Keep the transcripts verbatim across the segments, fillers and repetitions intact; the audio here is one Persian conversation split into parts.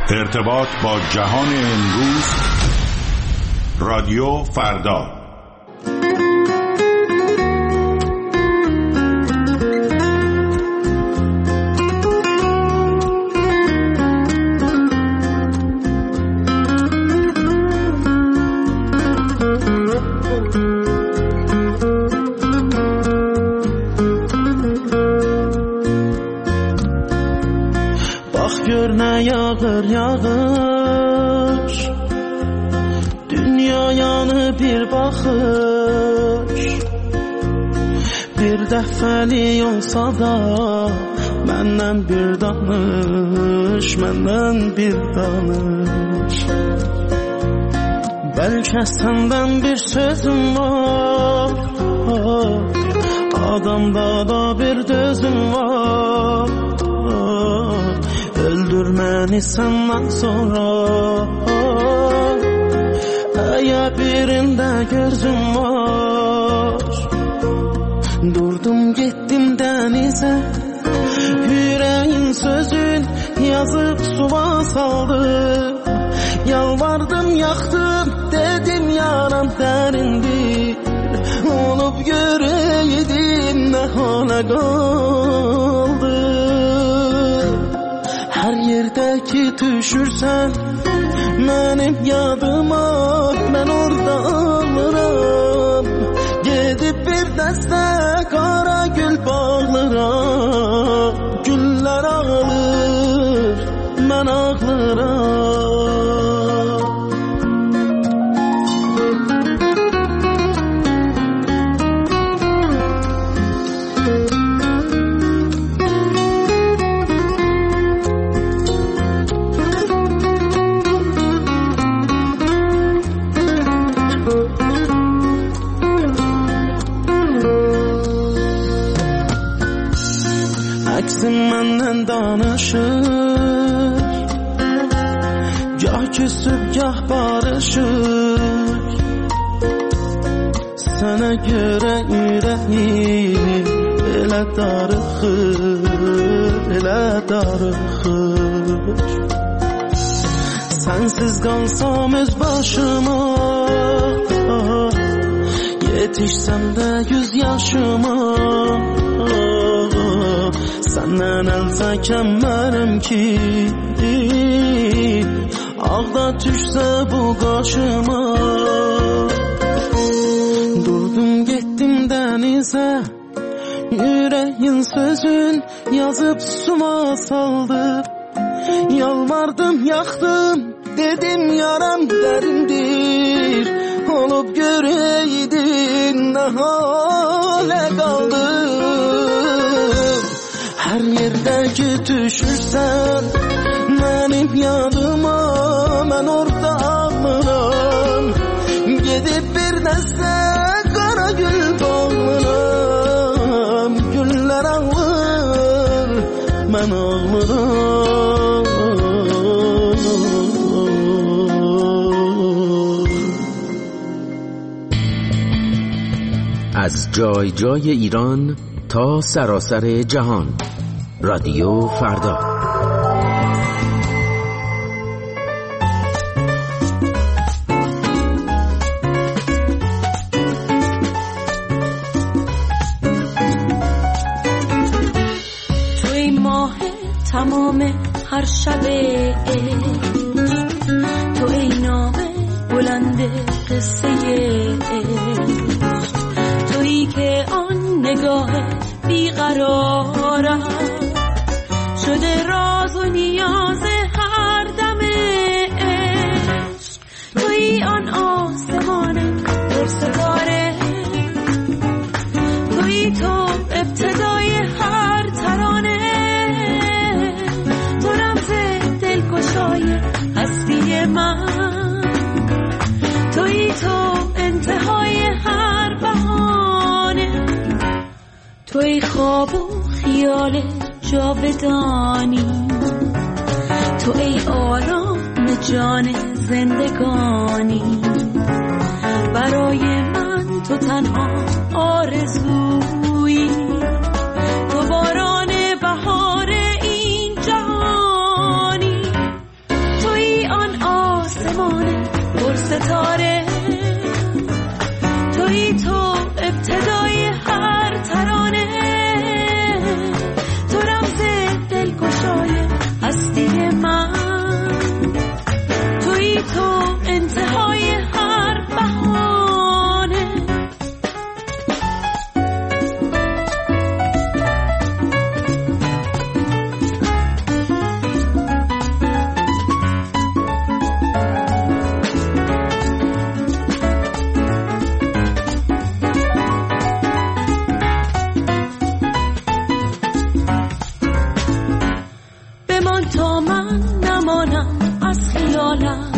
ارتباط با جهان امروز، رادیو فردا. Yağır yağış, dünya yanı bir baxış, bir dəfəli olsa da məndən bir danış, məndən bir danış. Bəlkə səndən bir sözüm var, adamda da bir dözüm var. Öldür məni səndən sonra, əgər birində gözüm var. Durdum getdim dənizə, yüreğin sözün yazıb suva saldı. Yalvardım yaxdım, dedim yaram dərindir. Olub görəydim nə hala qaldı. Her yerde ki düşürsen benim yadıma, ben orada ağlarım. Gidip bir deste kara gül bağlarım. Güller ağlar, ben ağlarım. Əksin məndən danışır, gah küsüb gah barışır. Sənə görə ürəyim elə darıxır, elə darıxır. Sənsiz qalsam öz başıma, yetişsəm də yüz yaşıma. Səndən əl çəkənmərəm ki, ağda düşsə bu qaşıma. Durdum getdim dənizə, yüreğin sözün yazıb suma saldı. Yalvardım yaxdım, dedim yaram dərindir. Olub görəydin nə halə qaldı. Her yerde ki düşürsen benim yadıma, ben orada ağlarım. Gidip bir deste kara gül bağlarım. Güller ağlar, ben ağlarım. از جای جای ایران تا سراسر جهان، رادیو فردا. توی ماه تمام هر شب توی نامه بلند قصه تویی که آن نگاه بیقرارم شده راز و نیاز هر دم عشق. تویی آن آسمان پرستاره، تویی تو ابتدای هر ترانه، تو رمز دلگشای هستی من، تویی تو انتهای هر بهانه، توی خواب و خیال جاودانی، تو ای آرام جان زندگانی، برای من تو تنها آرزویی، تو باران بهار این جهانی، تو هستی من، تویی تو انتهای هر بهانه. بمان تا من نمانم از خیالم،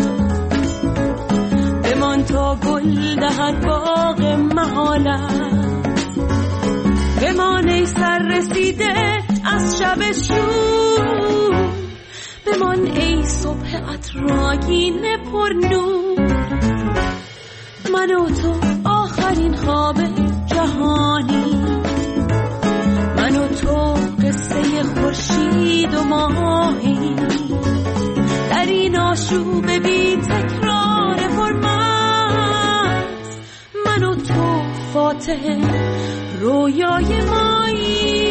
بمان تا گل دهد باغ محالم، بمان ای سر رسیده از شب شور، بمان ای صبح عطرآگین پر نور. من و تو آخرین خواب جهانی، من و تو قصه خورشید و ماهی، در این آشوب بی تکرار پرمست، من و تو فاتح رویای مایی.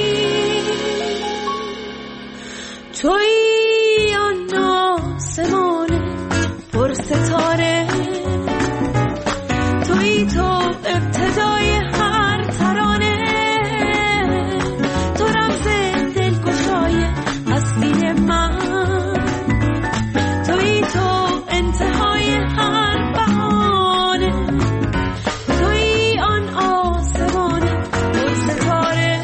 تویی آن آسمان پر ستاره، تویی تو ابتدای هر ترانه، تو رمز دلگشای هستی من، تویی تو انتهای هر بهانه، تویی آن آسمان پر ستاره،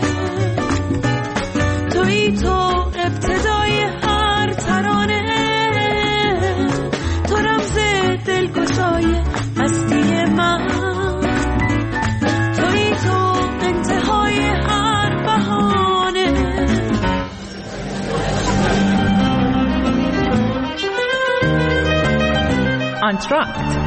تویی تو ابتدای هر ترانه، تو رمز دلگشای هستی من، تویی تو انتهای هر بهانه. آنتراکت.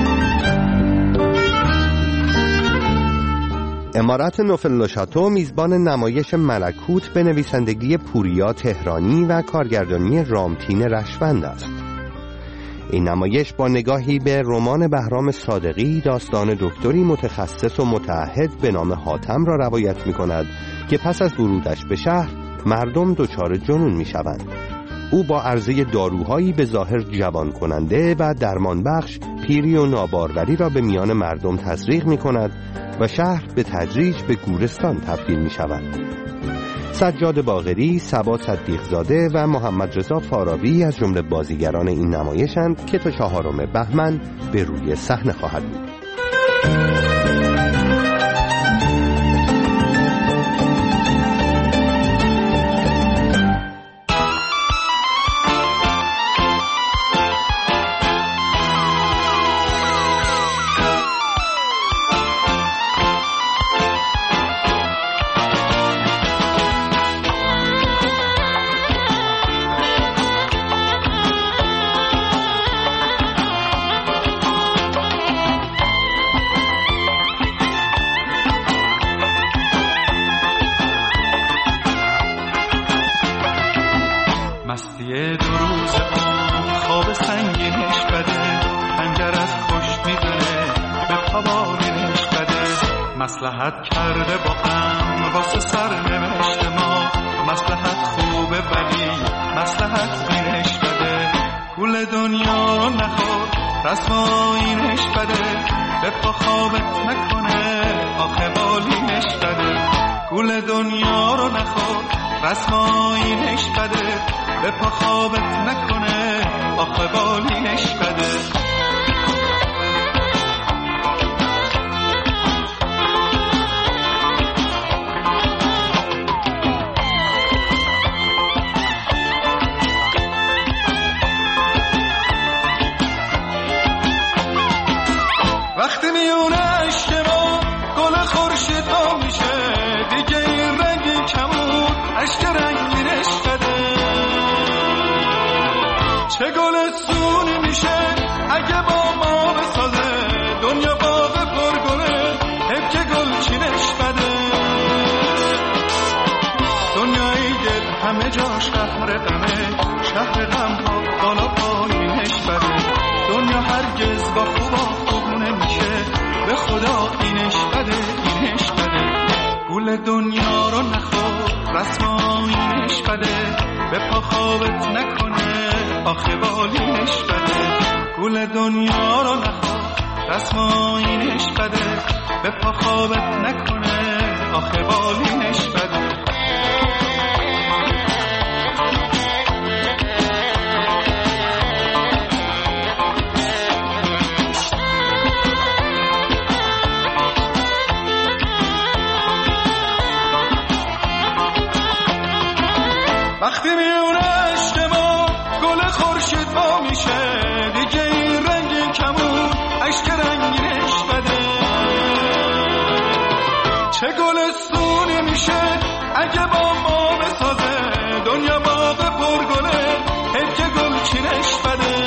امارت نوفل شاتو میزبان نمایش ملکوت به نویسندگی پوریا تهرانی و کارگردانی رامتین رشوند است. این نمایش با نگاهی به رمان بهرام صادقی داستان دکتری متخصص و متعهد به نام حاتم را روایت می کند که پس از ورودش به شهر مردم دچار جنون می شوند. او با عرضه داروهایی به ظاهر جوان کننده و درمان بخش پیری و ناباروری را به میان مردم تزریق می کند و شهر به تدریج به گورستان تبدیل می شود. سجاد باقری، صبا صدیقزاده و محمد رضا فاراوی از جمله بازیگران این نمایشند که تا چهارم بهمن به روی صحنه خواهد بود. مصلحت کرده با هم واسه سر نوشته ما، مصلحت خوبه ولی مصلحت بینش بده، گول دنیا رو نخور رسمایینش بده، به پا خوابت نکنه آخه بالینش بده، گول دنیا رو نخور رسمایینش بده، به پا خوابت نکنه آخه بالینش بده. وقتی میونه عشق ما گل خورشید ها میشه، دیگه این رنگی کمون عشق رنگینش بده، چه گل سونی میشه اگه با ما بسازه، دنیا باغ پرگله حب که گل چینش بده، دنیای دل همه جاش قهر غمه، شهر غم ها بالا پایینش بده، دنیا هرگز با خوبا خوب نمیشه، به خدا اینش بده اینش بده، گول دنیا رو نخور رسما اینش بده، به پا خوابت نکنه آخه بالینش بده گل دنیا رو نخواه رسم آینش بده به پا خوابت نکنه آخه بالینش بده وقتی میونه عشق ما گل خورشید با میشه دیگه این رنگی کمون عشق رنگینش بده چه گلستونی میشه اگه با ما بسازه دنیا باغ پرگله حیف که گل چینش بده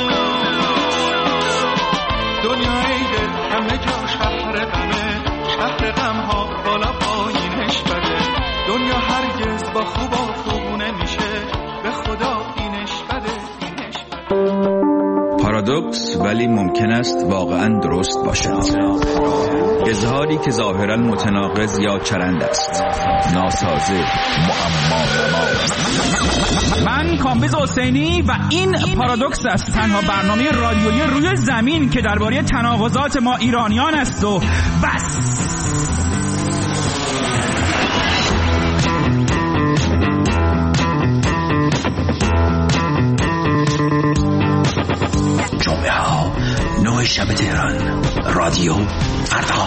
دنیا عیده همه جا شهر غمه شهر غم ها بالا پایینش بده دنیا هرگز با خوبا خوبونه میشه به خدا اینش بده اینش بده پارادوکس ولی ممکن است واقعا درست باشد. اظهاری که ظاهرا متناقض یا چرند است. ناسازه معما. من کامبیز حسینی و این پارادوکس است، تنها برنامه رادیویی روی زمین که درباره تناقضات ما ایرانیان است و بس. جمعه ها نه شب تهران رادیو فردا.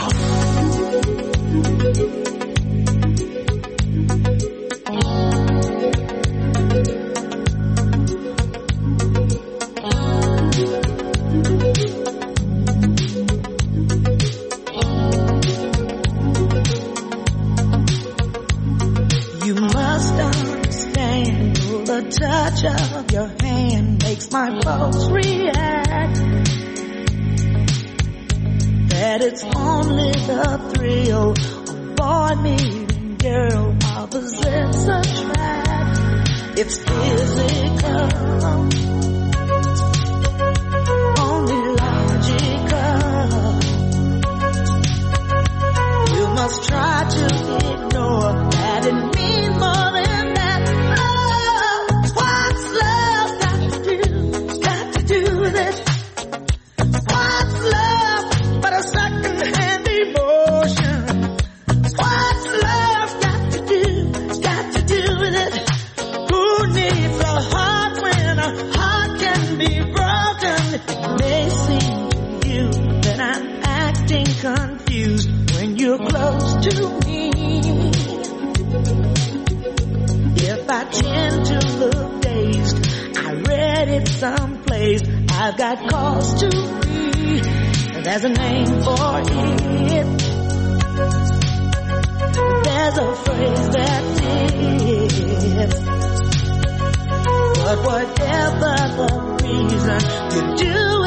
You must understand the touch of your hand makes my pulse react. That it's only the thrill of boy meeting girl opposites attract. It's physical, only logical. You must try to ignore that it means more than that. Oh, what's love got to do? Got to do with it. What's love but a second-hand emotion? What's love got to do? Got to do with it. Who needs a heart when a heart can be broken? It may seem to you that I'm acting confused when you're close to me. If I tend to look dazed, I read it someplace. I've got cause to be. There's a name for it. There's a phrase that fits. But whatever the reason, you do